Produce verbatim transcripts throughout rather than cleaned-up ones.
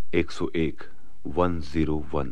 एक सौ एक वन जीरो वन।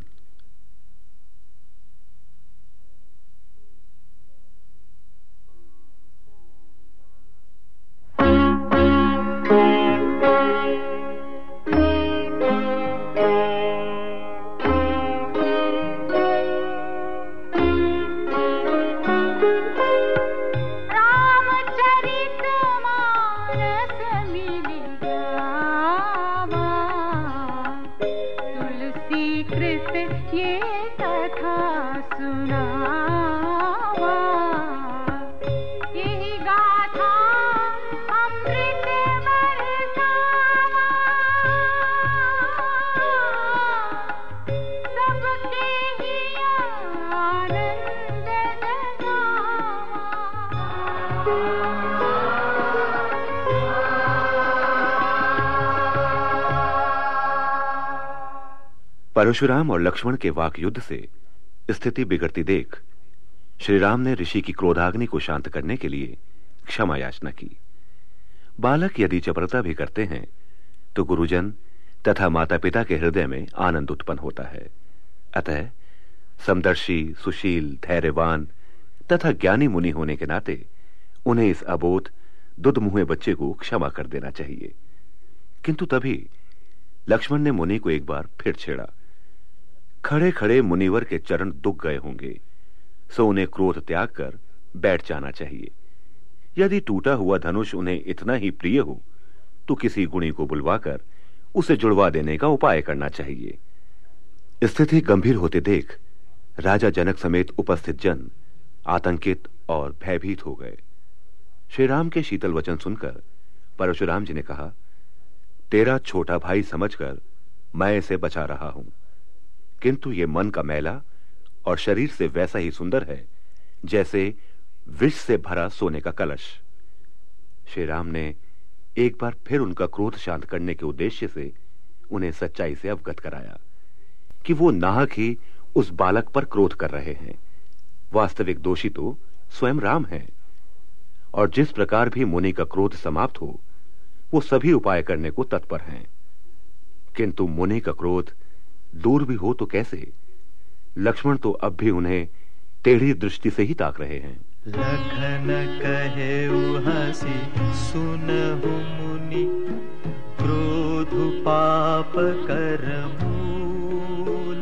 परशुराम और लक्ष्मण के वाक युद्ध से स्थिति बिगड़ती देख श्री राम ने ऋषि की क्रोधाग्नि को शांत करने के लिए क्षमा याचना की। बालक यदि चपलता भी करते हैं तो गुरुजन तथा माता पिता के हृदय में आनंद उत्पन्न होता है। अतः समदर्शी, सुशील, धैर्यवान तथा ज्ञानी मुनि होने के नाते उन्हें इस अबोध दुधमुहे बच्चे को क्षमा कर देना चाहिए। किंतु तभी लक्ष्मण ने मुनि को एक बार फिर छेड़ा। खड़े खड़े मुनिवर के चरण दुख गए होंगे, सो उन्हें क्रोध त्याग कर बैठ जाना चाहिए। यदि टूटा हुआ धनुष उन्हें इतना ही प्रिय हो तो किसी गुणी को बुलवाकर उसे जुड़वा देने का उपाय करना चाहिए। स्थिति गंभीर होते देख राजा जनक समेत उपस्थित जन आतंकित और भयभीत हो गए। श्री राम के शीतल वचन सुनकर परशुराम जी ने कहा, तेरा छोटा भाई समझकर मैं इसे बचा रहा हूं, किंतु ये मन का मैला और शरीर से वैसा ही सुंदर है जैसे विष से भरा सोने का कलश। श्री राम ने एक बार फिर उनका क्रोध शांत करने के उद्देश्य से उन्हें सच्चाई से अवगत कराया कि वो नाहक ही उस बालक पर क्रोध कर रहे हैं। वास्तविक दोषी तो स्वयं राम हैं, और जिस प्रकार भी मुनि का क्रोध समाप्त हो वो सभी उपाय करने को तत्पर हैं। किंतु मुनि का क्रोध दूर भी हो तो कैसे? लक्ष्मण तो अब भी उन्हें टेढ़ी दृष्टि से ही ताक रहे हैं। लखन कहे हंसी सुनहु मुनि, क्रोध पाप कर मूल।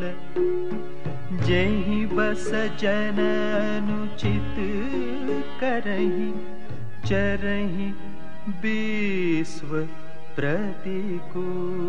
जेहि बस जन अनुचित करहि, चरहि विश्व प्रतिकूल।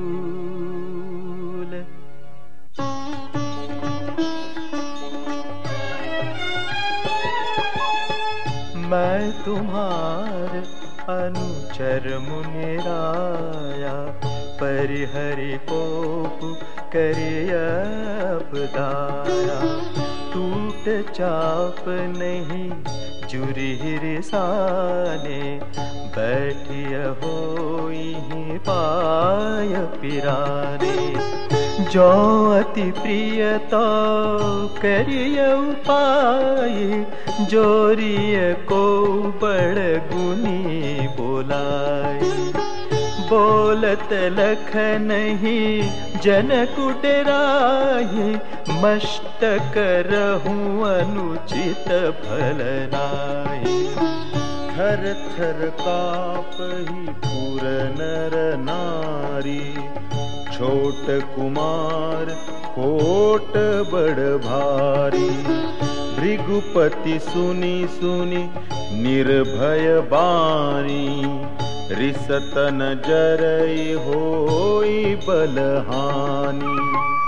मैं तुम्हार अनुचर मुनिराया, परिहरि कोप करे अपदाया। टूट चाप नहीं जुरि रिसाने, बैठिय होई पाय पिराने। जो अति प्रिय तो करिय उपाय, जोरिय को बड़ गुनी बोलाय। बोलत लख नहीं जनक डराहि, मस्तक रहूं अनुचित फल नाहि। थर थर कापहि पुर नर नारी, छोट कुमार कोट बड़ भारी। भृगुपति सुनी सुनी निर्भय बानी, रिसत न जरई होई बलहानि।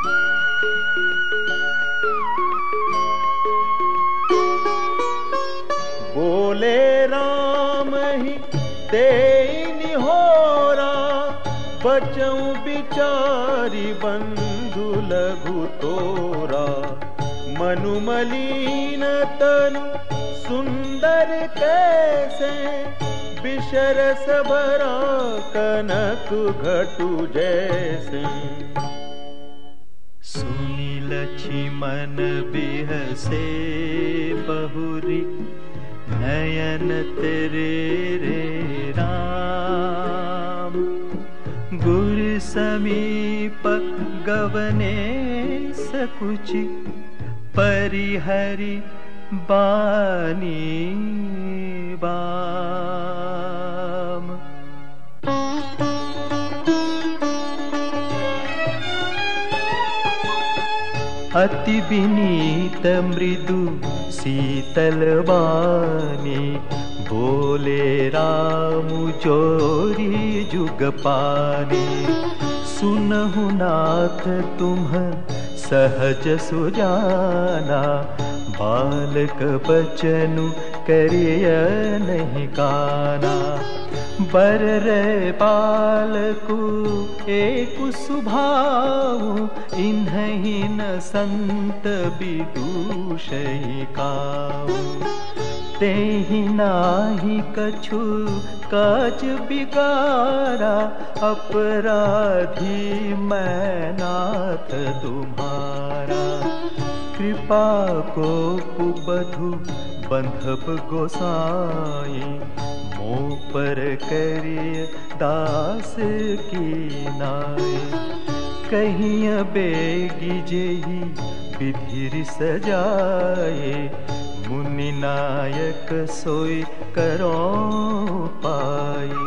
बोले राम ही देई होरा, बचऊं बिचारी बंधु लघु तोरा। मनु मलिन तनु सुंदर कैसे, विषरस भरा कनक घटु जैसे। सुनी लक्ष्मण बिहसे बहुरी, नयन तेरे रे राम। गुर समीप गवने सकुचि परिहरि बानी बाम। अति विनीत मृदु शीतल बानी बोले राम जोरी जुग पानी। सुनहु नाथ तुम सहज सुजाना बालक बचनु करिय नहीं काना। बर रे बालकु एक सुभाऊ इन्हीं न संत विदूषई काऊ। तेहि नाही कछु काज बिगारा अपराधी मैं नाथ तुम्हारा। कृपा को बधु बंधब गोसाई मोह पर करिय दास की नाई। कहीं बेगी जेहि विधिर सजाए मुनि नायक सोई करो पाई।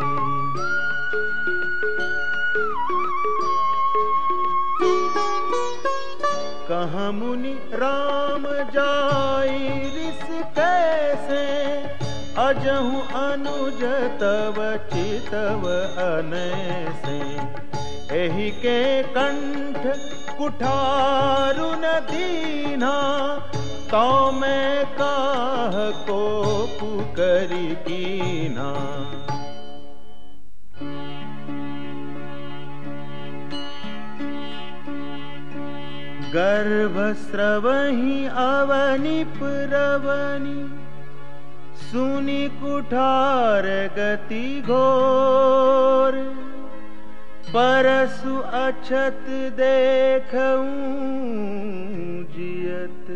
कहाँ मुनि राम जाई रिस कैसे अजहु अनुज तव चितव अनैसे। एहि के कंठ कुठारु न दीना तो मैं काह को पुकरी कीना। गर्भ स्रवहि अवनि पुरवनि सुनि कुठार गति घोर। परसु अछत देखऊं जियत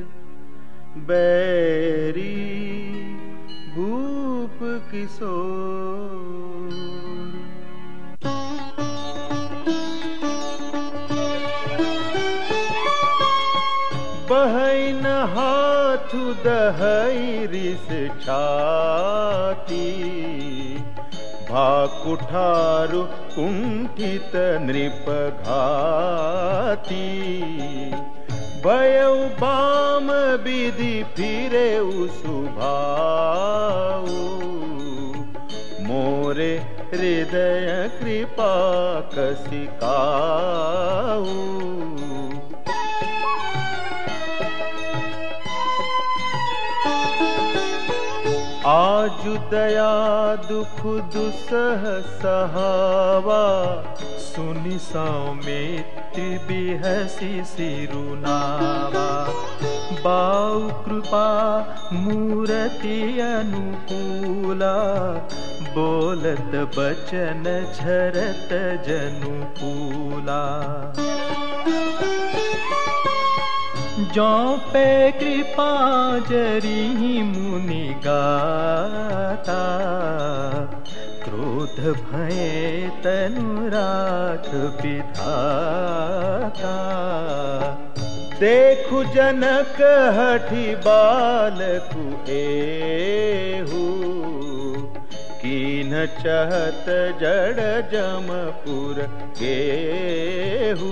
बैरी भूप किशोर। बहै न हाथु दहै रिस छाती भा कुठारु कुंठित नृप घाती। भयउ बाम विधि फिरेउ सुभाऊ मोरे हृदय कृपा कसिकाऊ। आजु दया दुख दुसह सहावा सुनि सौमित्र बिहसी सिरुनावा। बाऊ कृपा मूर्ति अनुकूला बोलत बचन झरत जनुकूला। जो पे कृपा जरी मुनि गाता क्रोध भय तनुरात विधाता। देखु जनक हठि बालकु एहु कीन चहत जड़ जमपुर गेहू।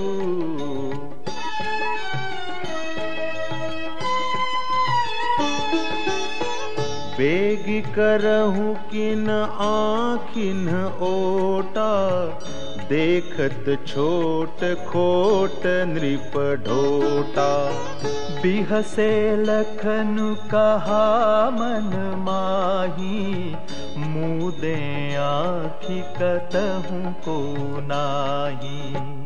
बेग करहु किन आँखिन ओटा देखत छोट खोट नृप ढोटा। बिहसे लखन कहा मन माही मुदे आँखि कतहु को नाही।